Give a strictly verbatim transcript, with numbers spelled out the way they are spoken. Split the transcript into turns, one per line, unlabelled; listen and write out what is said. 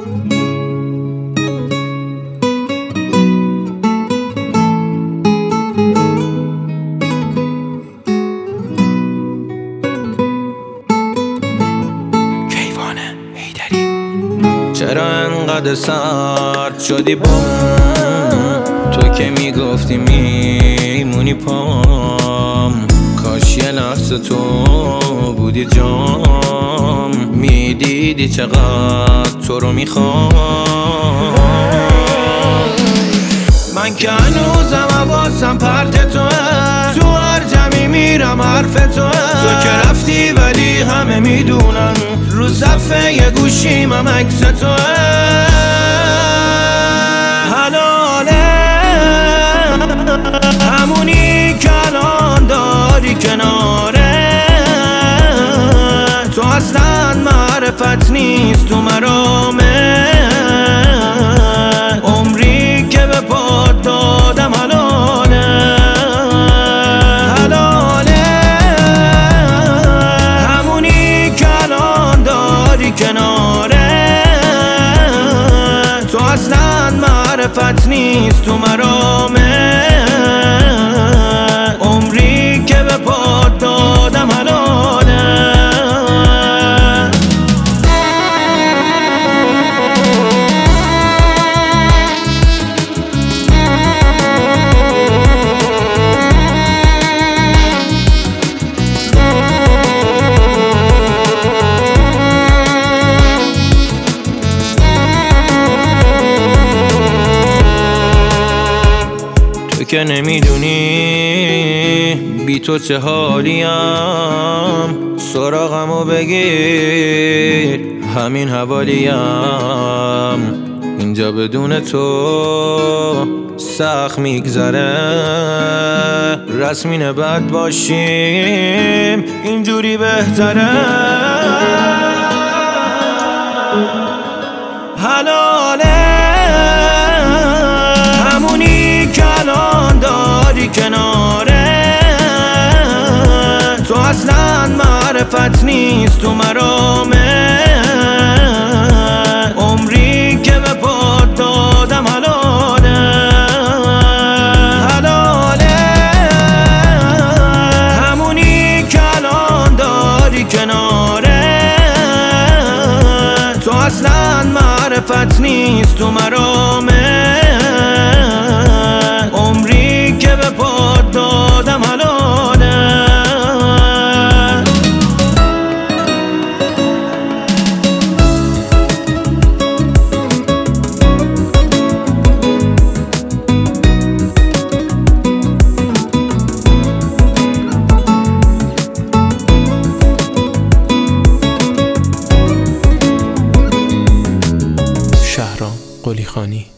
چرا انقدر سرد شدی با تو که میگفتی میمونی پام؟ کاش یه لحظه تو بودی جام، میدیدی چقدر تو رو میخوام. من که هنوزم حواسم پرت توه، تو هر جمعی میرم حرف توه. تو که رفتی ولی همه میدونن رو صفحه یه گوشیمم عکس توه. حلاله همونی که الان داری کناره، تو اصلا معرفت نیست تو مرامه. عمری که به پاد دادم حلاله، حلاله همونی که الان داری کناره، تو اصلا معرفت نیست تو مرامه. عمری که به پاد دادم حلاله. که نمیدونی بی تو چه حالیم، سراغمو بگیر همین حوالیم. اینجا بدون تو سخت میگذره، رسمین بد باشیم اینجوری بهتره. حلاله همونی که الان داری کناره، تو اصلا معرفت نیست تو مرامه. عمری که به پاد دادم حلاله، حلاله همونی که الان داری کناره، تو اصلا معرفت نیست تو مرامه. عمری که به پاد دادم حلاله.
شهرام قلیخانی.